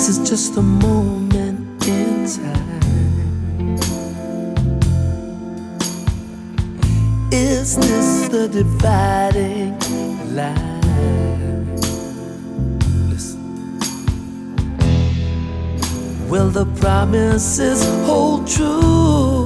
this is just a moment in time. Is this the dividing line? Listen. Will the promises hold true?